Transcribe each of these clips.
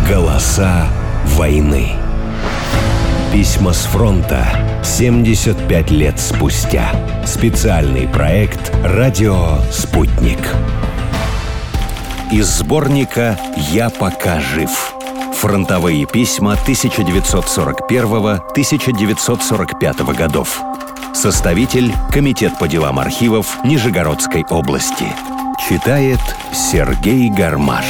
Голоса войны. Письма с фронта 75 лет спустя. Специальный проект «Радио Спутник». Из сборника «Я пока жив». Фронтовые письма 1941-1945 годов. Составитель – Комитет по делам архивов Нижегородской области. Читает Сергей Гармаш.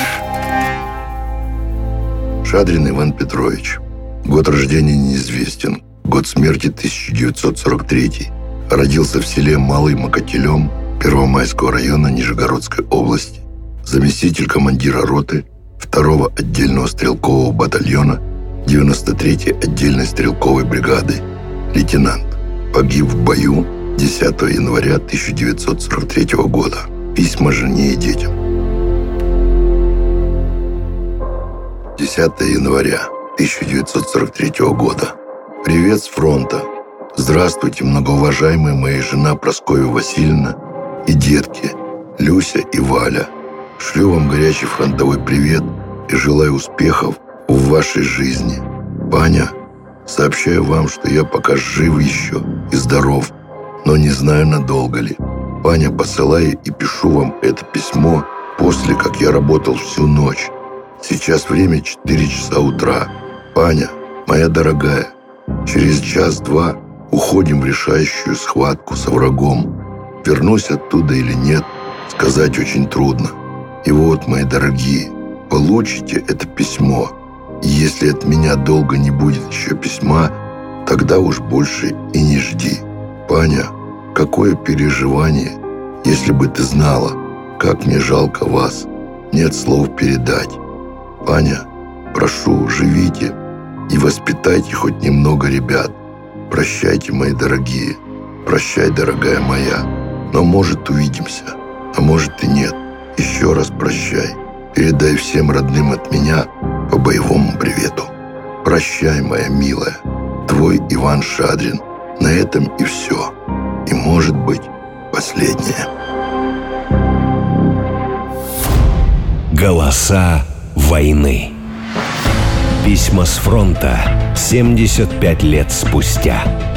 Шадрин Иван Петрович. Год рождения неизвестен. Год смерти 1943. Родился в селе Малый Мокотелем Первомайского района Нижегородской области. Заместитель командира роты 2-го отдельного стрелкового батальона 93-й отдельной стрелковой бригады. Лейтенант. Погиб в бою 10 января 1943 года. Письма жене и детям. 10 января 1943 года. Привет с фронта. Здравствуйте, многоуважаемая моя жена Прасковья Васильевна и детки Люся и Валя. Шлю вам горячий фронтовой привет и желаю успехов в вашей жизни. Паня, сообщаю вам, что я пока жив еще и здоров, но не знаю, надолго ли. Паня, посылаю и пишу вам это письмо после, как я работал всю ночь. Сейчас время 4 часа утра. Паня, моя дорогая, через час-два уходим в решающую схватку со врагом. Вернусь оттуда или нет, сказать очень трудно. И вот, мои дорогие, получите это письмо. И если от меня долго не будет еще письма, тогда уж больше и не жди. Паня, какое переживание, если бы ты знала, как мне жалко вас. Нет слов передать. Паня, прошу, живите и воспитайте хоть немного ребят. Прощайте, мои дорогие. Прощай, дорогая моя. Но, может, увидимся, а может и нет. Еще раз прощай. Передай всем родным от меня по боевому привету. Прощай, моя милая. Твой Иван Шадрин. На этом и все. И, может быть, последнее. Голоса войны. Письма с фронта 75 лет спустя.